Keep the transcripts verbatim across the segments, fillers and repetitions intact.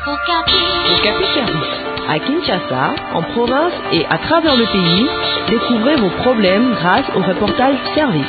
Okapi Service. À Kinshasa, en province et à travers le pays, découvrez vos problèmes grâce au reportage service.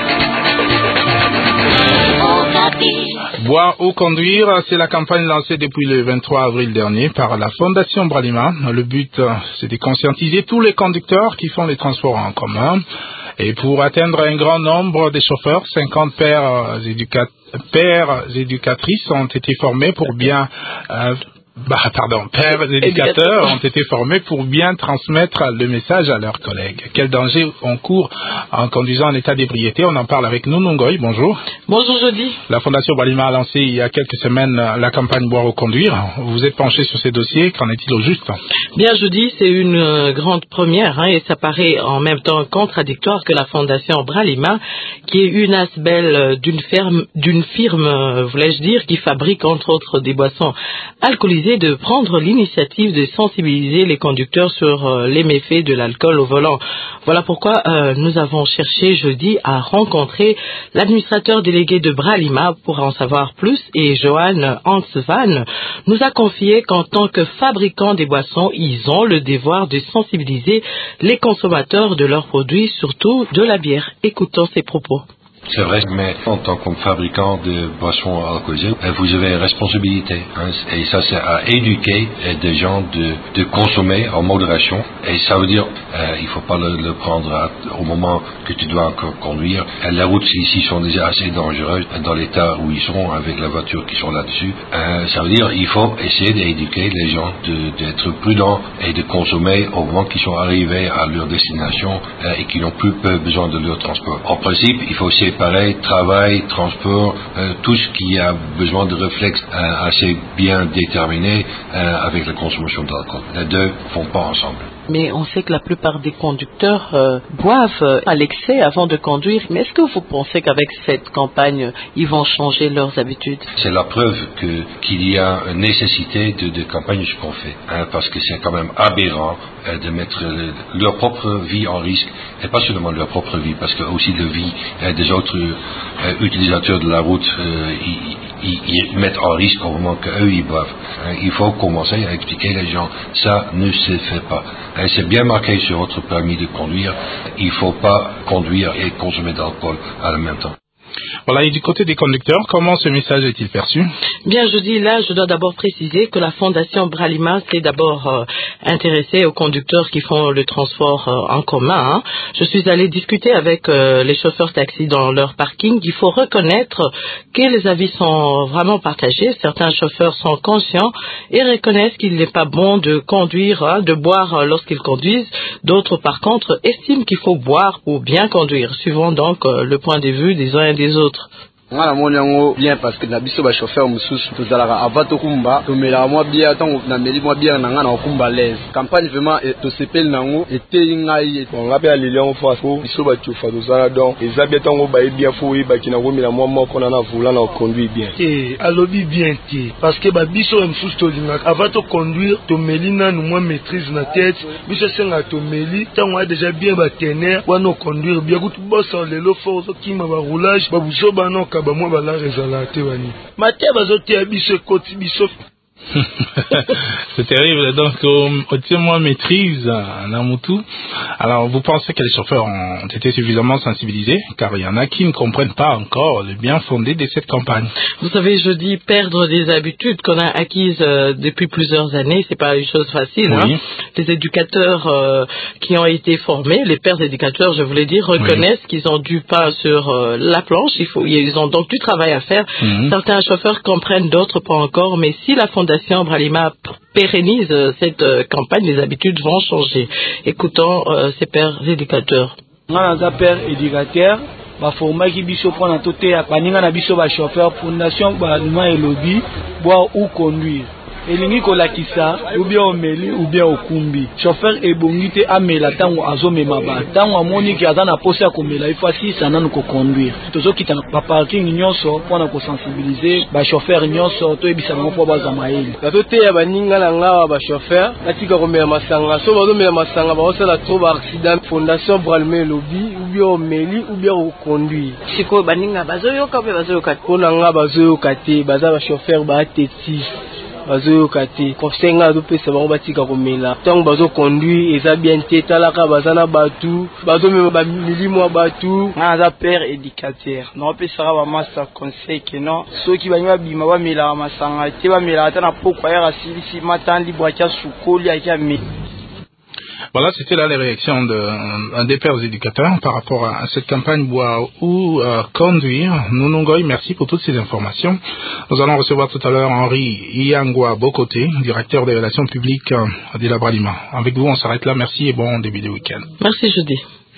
Boire ou conduire, c'est la campagne lancée depuis le vingt-trois avril dernier par la Fondation Bralima. Le but, c'est de conscientiser tous les conducteurs qui font les transports en commun. Et pour atteindre un grand nombre de chauffeurs, cinquante pères, éducat- pères éducatrices ont été formés pour bien... Euh, Bah, pardon, pères éducateurs ont été formés pour bien transmettre le message à leurs collègues. Quel danger on court en conduisant en état d'ébriété? On en parle avec nous, Nungoy. Bonjour. Bonjour, Jody. La Fondation Bralima a lancé il y a quelques semaines la campagne Boire ou conduire. Vous êtes penché sur ces dossiers. Qu'en est-il au juste? Bien, Jody, c'est une euh, grande première hein, et ça paraît en même temps contradictoire que la Fondation Bralima, qui est une asbelle d'une ferme, d'une firme, euh, voulais-je dire, qui fabrique entre autres des boissons alcoolisées, de prendre l'initiative de sensibiliser les conducteurs sur euh, les méfaits de l'alcool au volant. Voilà pourquoi euh, nous avons cherché jeudi à rencontrer l'administrateur délégué de Bralima pour en savoir plus, et Johan Hansvan nous a confié qu'en tant que fabricants des boissons, ils ont le devoir de sensibiliser les consommateurs de leurs produits, surtout de la bière. Écoutons ses propos. C'est vrai, mais en tant que fabricant de boissons alcoolisées, vous avez une responsabilité. Hein, et ça, c'est à éduquer des gens de, de consommer en modération. Et ça veut dire, euh, il ne faut pas le, le prendre à, au moment que tu dois encore conduire. Et les routes ici sont déjà assez dangereuses dans l'état où ils sont, avec la voiture qui sont là-dessus. Euh, ça veut dire, il faut essayer d'éduquer les gens, de, d'être prudents et de consommer au moment qu'ils sont arrivés à leur destination euh, et qu'ils n'ont plus besoin de leur transport. En principe, il faut aussi pareil, travail, transport, euh, tout ce qui a besoin de réflexes euh, assez bien déterminés euh, avec la consommation d'alcool. Les deux ne font pas ensemble. Mais on sait que la plupart des conducteurs euh, boivent euh, à l'excès avant de conduire. Mais est-ce que vous pensez qu'avec cette campagne, ils vont changer leurs habitudes? C'est la preuve que, qu'il y a une nécessité de, de campagne ce qu'on fait. Hein, parce que c'est quand même aberrant euh, de mettre le, leur propre vie en risque. Et pas seulement leur propre vie, parce que aussi la vie euh, des autres euh, utilisateurs de la route, euh, ils, ils, ils mettent en risque au moment qu'eux ils boivent. Hein, il faut commencer à expliquer les gens, ça ne se fait pas. Hein, c'est bien marqué sur votre permis de conduire, il ne faut pas conduire et consommer d'alcool à la même temps. Voilà, et du côté des conducteurs, comment ce message est-il perçu? Bien, je dis là, je dois d'abord préciser que la Fondation Bralima s'est d'abord euh, intéressée aux conducteurs qui font le transport euh, en commun. Hein. Je suis allée discuter avec euh, les chauffeurs taxis dans leur parking. Il faut reconnaître que les avis sont vraiment partagés. Certains chauffeurs sont conscients et reconnaissent qu'il n'est pas bon de conduire, hein, de boire euh, lorsqu'ils conduisent. D'autres, par contre, estiment qu'il faut boire pour bien conduire, suivant donc euh, le point de vue des uns et des autres. Nga na moni yango bien parce que na biso ba chauffeur mususu tozalaka avato kumba tomela mwa bia tango na meli mwa bia na nga na kumba l'aise campagne vraiment to sepel nango était ngai on ngabe alili on fa ko biso ba chofa tozala donc ezabia tango ba bien fo yi ba kina komela mwa moko na na volant na conduire bien eh alobi bien ti parce que ba biso mususu tolinga avato conduire tomeli na nous moins maîtrise na tête biso senga tomeli tango a déjà bien ba tenir wana conduire bien kutu bossa lelo force kima ba roulage ba buso ba no ba moi ba la rezala te wani maté bazote ya biso koti biso. C'est terrible, donc on tient moins maîtrise en Namutu. Alors vous pensez que les chauffeurs ont été suffisamment sensibilisés, car il y en a qui ne comprennent pas encore le bien fondé de cette campagne. Vous savez, je dis perdre des habitudes qu'on a acquises euh, depuis plusieurs années, c'est pas une chose facile. Oui. Hein. Les éducateurs euh, qui ont été formés, les pères éducateurs, je voulais dire, reconnaissent oui. qu'ils ont du pain sur euh, la planche. Il faut, ils ont donc du travail à faire. Mm-hmm. Certains chauffeurs comprennent, d'autres pas encore, mais si la Fondation Bralima pérennise cette euh, campagne, les habitudes vont changer. Écoutons euh, ces pères éducateurs. Nga père éducateur, ba formaki biso pona toté ya baninga na biso ba chauffeur fondation ba luma elobi boire ou conduire. Elingi kolakisa ou bien omeli ou bien okumbi chauffeur ebongi te amela tango azomema ba tango amoni ki azana posa ya komela ifasi sana no conduire tozokita ba parking nyonso pona ko sensibiliser ba chauffeur nyonso to ebisa ngo po baza maeli bato te ya baninga na ngawa ba chauffeur atika komela masanga so bazomela masanga ba osala trop ba accident fondation Bralima lobby ou bien omeli ou bien oconduire siko baninga bazoyoka pe bazoyoka pona nga bazoyoka te baza ba chauffeur ba teti bazoyoka te conseil nga azopesa bango batika komela ntango bazoconduire eza bien te talaka baza na batu bazomema bamilimo ya batu. nga aza père éducateur naopesaka bamasa conseil ke non soki bangi babima bamelaka masanga te bamelaka ata na pokwa yaka silisi matandi bwakia sukoli akia me. Voilà, c'était là les réactions de, des pères éducateurs par rapport à cette campagne Boire ou euh, Conduire. Nunungoy, merci pour toutes ces informations. Nous allons recevoir tout à l'heure Henri Iangwa Bokoté, directeur des relations publiques euh, de la Bralima. Avec vous, on s'arrête là. Merci et bon début de week-end. Merci, Jeudi.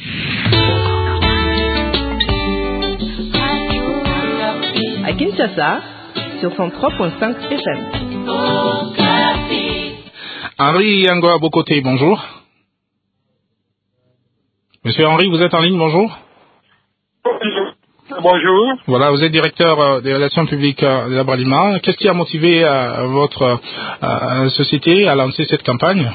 À Kinshasa, sur cent trois virgule cinq F M. Henri Iangwa Bokoté, bonjour. Monsieur Henri, vous êtes en ligne, bonjour. Bonjour. Voilà, vous êtes directeur euh, des relations publiques euh, de la Bralima. Qu'est-ce qui a motivé euh, votre euh, société à lancer cette campagne?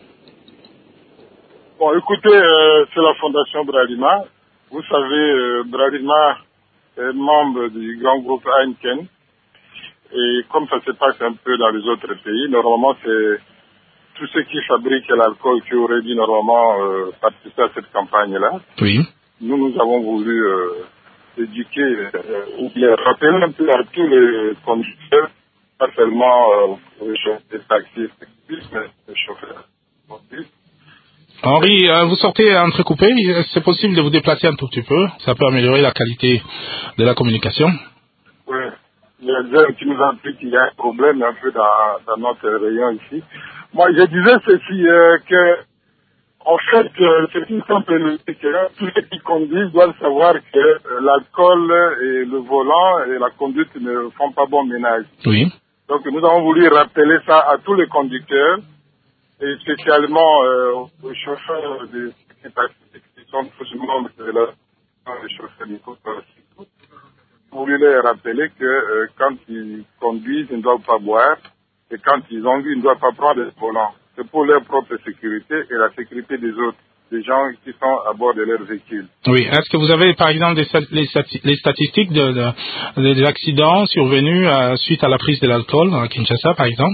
Bon, écoutez, euh, c'est la Fondation Bralima. Vous savez, euh, Bralima est membre du grand groupe Heineken. Et comme ça se passe un peu dans les autres pays, normalement, c'est tous ceux qui fabriquent l'alcool qui auraient dû normalement euh, participer à cette campagne-là. Oui. Nous, nous avons voulu euh, éduquer, euh, ou bien rappeler un peu à tous les conducteurs, pas seulement euh, les chauffeurs des taxis, mais les chauffeurs. Henri, euh, vous sortez entrecoupé, c'est possible de vous déplacer un tout petit peu, ça peut améliorer la qualité de la communication. Oui, il y a des gens qui nous ont dit qu'il y a un problème un peu dans, dans notre rayon ici. Moi, je disais ceci, euh, que, en fait, euh, c'est une simple logique. Hein. Tous ceux qui conduisent doivent savoir que euh, l'alcool et le volant et la conduite ne font pas bon ménage. Oui. Donc, nous avons voulu rappeler ça à tous les conducteurs, et spécialement euh, aux chauffeurs des qui sont tous membres de la les chauffeurs micro. Nous voulons leur rappeler que euh, quand ils conduisent, ils ne doivent pas boire. Et quand ils ont vu, ils ne doivent pas prendre le volant. C'est pour leur propre sécurité et la sécurité des autres, des gens qui sont à bord de leurs véhicules. Oui. Est-ce que vous avez, par exemple, des, les, les statistiques de, de, des accidents survenus euh, suite à la prise de l'alcool à Kinshasa, par exemple?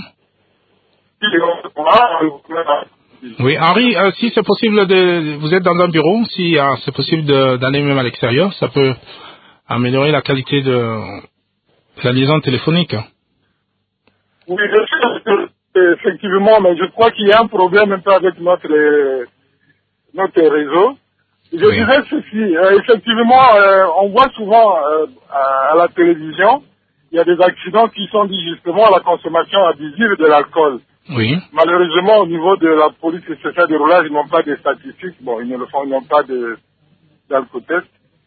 Oui. Henri, euh, si c'est possible de... Vous êtes dans un bureau, si euh, c'est possible d'aller même à l'extérieur, ça peut améliorer la qualité de la liaison téléphonique. Oui, je sais, effectivement, mais je crois qu'il y a un problème un peu avec notre, notre réseau. Je oui. disais ceci, euh, effectivement, euh, on voit souvent euh, à, à la télévision, il y a des accidents qui sont dus justement à la consommation abusive de l'alcool. Oui. Malheureusement, au niveau de la police spéciale de roulage, ils n'ont pas de statistiques, bon, ils ne le font, ils n'ont pas d'alcotest.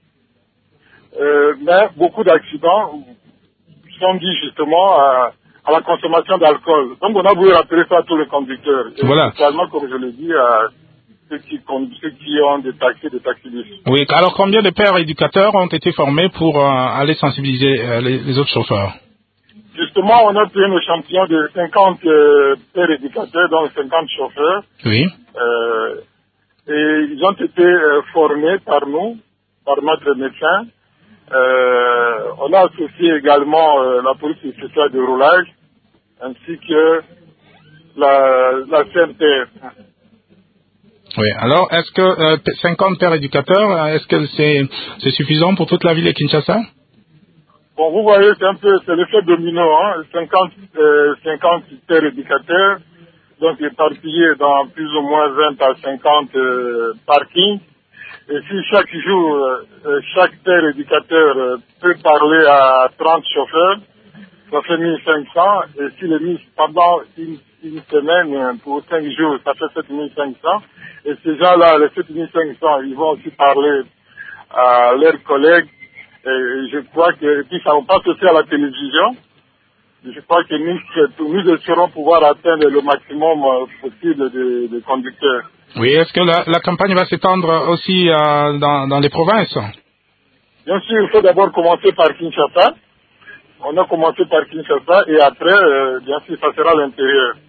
Euh, mais beaucoup d'accidents sont dus justement à à la consommation d'alcool. Donc on a voulu rappeler ça à tous les conducteurs. Et voilà. Spécialement, comme je l'ai dit, à ceux qui, ceux qui ont des taxis, des taxis. Oui, alors combien de pères éducateurs ont été formés pour euh, aller sensibiliser euh, les, les autres chauffeurs? Justement, on a pris un échantillon de cinquante euh, pères éducateurs, donc cinquante chauffeurs. Oui. Euh, et ils ont été euh, formés par nous, par notre médecin. Euh, on a associé également euh, la police spéciale de roulage ainsi que la, la C N P F. Oui, alors est-ce que euh, cinquante pères éducateurs, est-ce que c'est c'est suffisant pour toute la ville de Kinshasa? Bon, vous voyez, c'est un peu, c'est l'effet domino, hein, cinquante, euh, cinquante pères éducateurs, donc éparpillés dans plus ou moins vingt à cinquante euh, parkings. Et si chaque jour, euh, chaque père éducateur euh, peut parler à trente chauffeurs, ça fait mille cinq cents. Et si les mis pendant une, une semaine, euh, pour cinq jours, ça fait sept mille cinq cents. Et ces gens-là, les sept mille cinq cents, ils vont aussi parler à leurs collègues. Et je crois que, et puis ça va pas se faire à la télévision. Je crois que nous, nous espérons pouvoir atteindre le maximum possible de, de conducteurs. Oui, est-ce que la, la campagne va s'étendre aussi euh, dans, dans les provinces? Bien sûr, il faut d'abord commencer par Kinshasa. On a commencé par Kinshasa et après, euh, bien sûr, ça sera l'intérieur.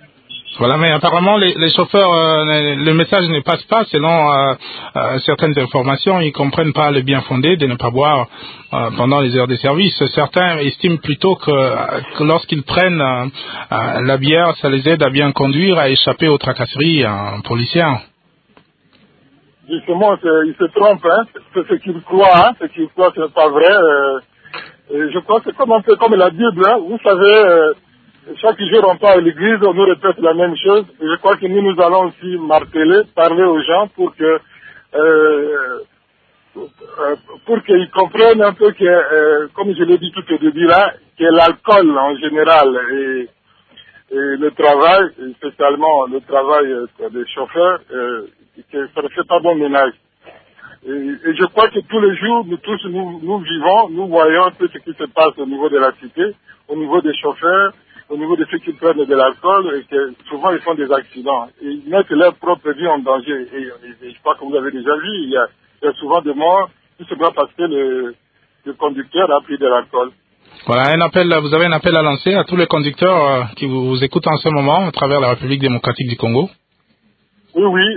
Voilà, mais apparemment les, les chauffeurs, euh, le message ne passe pas selon euh, euh, certaines informations. Ils comprennent pas le bien fondé de ne pas boire euh, pendant les heures de service. Certains estiment plutôt que, que lorsqu'ils prennent euh, euh, la bière, ça les aide à bien conduire, à échapper aux tracasseries euh, policières. Justement, ils se trompent, hein. C'est ce qu'ils croient, hein. Ce qu'ils croient, c'est pas vrai. Euh, et je crois que c'est comme un peu comme la Bible, hein. Vous savez, euh, chaque jour on part à l'église, on nous répète la même chose. Et je crois que nous, nous allons aussi marteler, parler aux gens pour que, euh, pour qu'ils comprennent un peu que, euh, comme je l'ai dit tout au début là, que l'alcool en général et, et le travail, spécialement le travail des chauffeurs, euh, que ça ne fait pas bon ménage. Et, et je crois que tous les jours, nous tous, nous, nous vivons, nous voyons un peu ce qui se passe au niveau de la cité, au niveau des chauffeurs, au niveau de ceux qui prennent de l'alcool, et que souvent ils font des accidents. Et ils mettent leur propre vie en danger. Et, et, et je crois que vous avez déjà vu, il y a, il y a souvent des morts, tout simplement parce que le, le conducteur a pris de l'alcool. Voilà, un appel, vous avez un appel à lancer à tous les conducteurs euh, qui vous, vous écoutent en ce moment à travers la République démocratique du Congo. Oui, oui.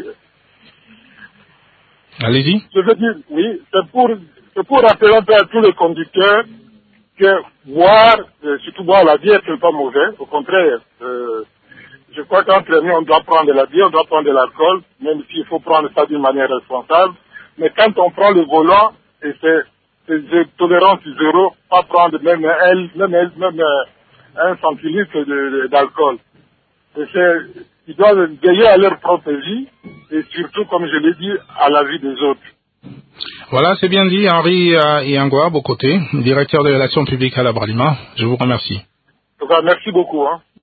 Allez-y. Je veux dire, oui, c'est pour, c'est pour rappeler un peu à tous les conducteurs que boire, euh, surtout boire la bière, c'est pas mauvais. Au contraire, euh, je crois qu'entre nous, on doit prendre de la bière, on doit prendre de l'alcool, même s'il faut prendre ça d'une manière responsable. Mais quand on prend le volant, et c'est, c'est de tolérance zéro, pas prendre même un, même, même un centilitre de, de, d'alcool. Et c'est, ils doivent veiller à leur propre vie, et surtout, comme je l'ai dit, à la vie des autres. Voilà, c'est bien dit, Henri euh, Iangwa, Bokoté, directeur de relations publiques à la Bralima. Je vous remercie. En tout cas, merci beaucoup. Hein.